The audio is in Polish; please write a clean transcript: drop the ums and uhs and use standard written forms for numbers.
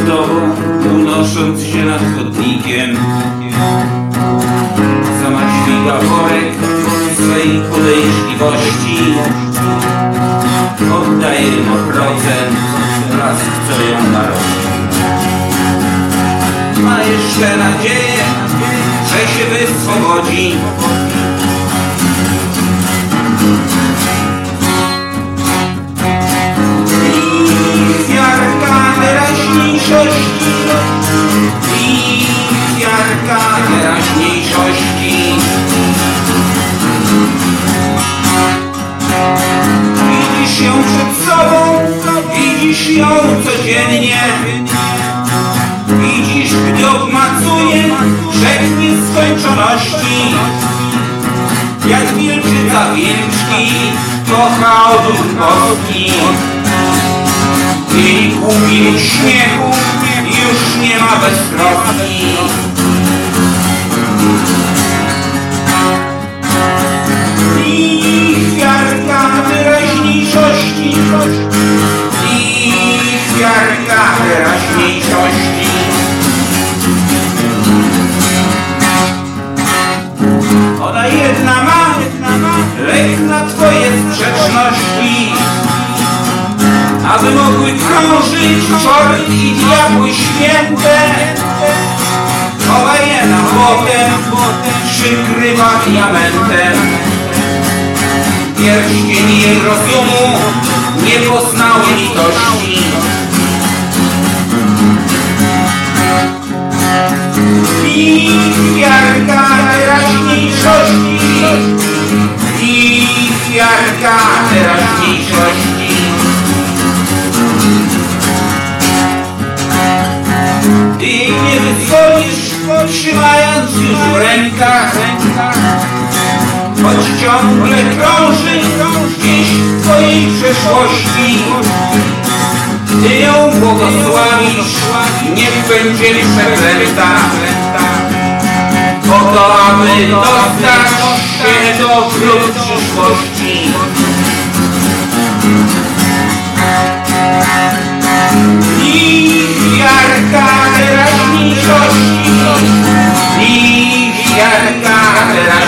tobą, unosząc się nad chodnikiem. Sama dźwiga worek swej podejrzliwości. Oddaje mu procent raz, co ją narodzi. Ma jeszcze nadzieję, że się wyswobodzi. Teraźniejszości. Widzisz ją przed sobą, widzisz ją codziennie. Widzisz, gdy obmacuje brzeg nieskończoności. Jak wilczyca wilczki kocha odór boski. Jej głupim śmiechu już nie ma beztroski. Lichwiarka teraźniejszości. Lichwiarka teraźniejszości. Ona jedna ma lek na twoje sprzeczności, aby mogły krążyć czort i diabły święte. Chowa je na potem, przykrywa diamentem. Pierścień jej rozumu nie poznał litości. Lichwiarka teraźniejszości. Lichwiarka teraźniejszości. Ty jej nie wyzwolisz, trzymając już w rękach, choć ciągle krąży gdzieś w twojej przeszłości. Ty ją błogosławisz, niech będzie przeklęta, po to, aby dostać się do wrót przyszłości. Lichwiarka teraźniejszości. Lichwiarka teraźniejszości.